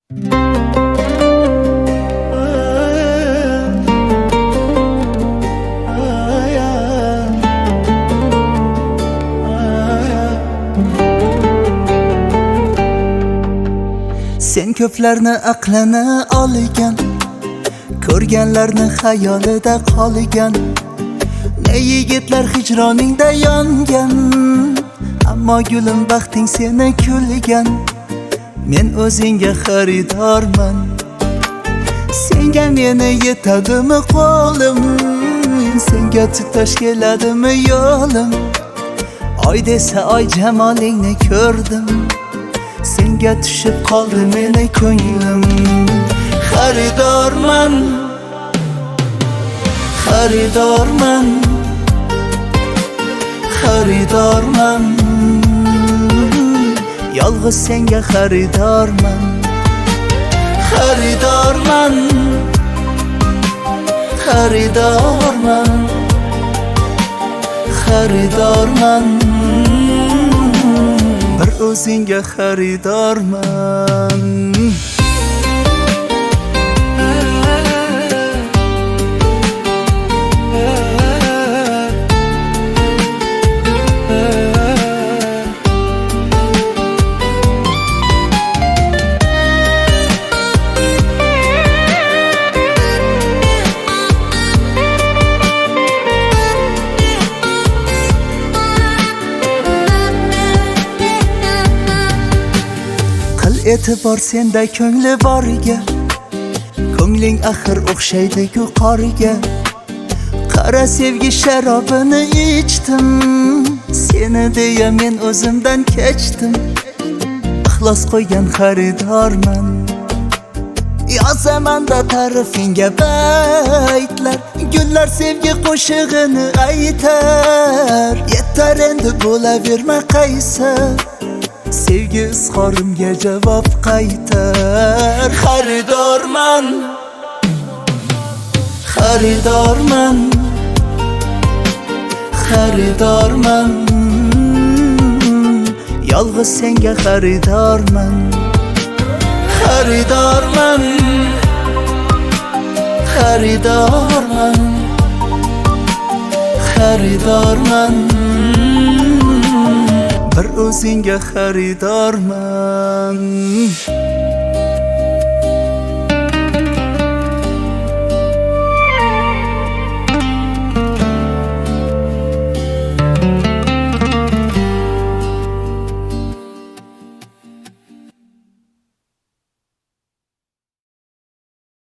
Sen ko'plarni aqlini olgan, ko'rganlarni xayolida qolgan. Ne yigitlar hijroningda yongan, ammo gulim baxting seni kulgan. Men o'zingga xaridorman, senga meni yetadimi qo'lim, senga tutash keladimi yo'lim. Oy desa oy jamolingni ko'rdim, senga tushib qoldi meni ko'nglim. Xaridorman, xaridorman, xaridorman, yolg'iz senga xaridorman. Xaridorman, xaridorman, xaridorman, bir o'zingga xaridorman. E'tibor senda ko'ngli boriga, ko'ngling axir o'xshaydi-ku qoriga. Qara sevgi sharobini ichdim, seni deya men o'zimdan kechdim. Ixlos qo'ygan xaridorman, yozaman-da ta'rifingga baytlar. Gullar sevgi qo'shig'ini aytar, yetar endi bo'laverma qaysar. Sevgi izhorimga javob qaytar. Xaridorman, xaridorman, xaridorman, yolg'iz senga xaridorman. Xaridorman, xaridorman, xaridorman, bir o'zingga xaridorman.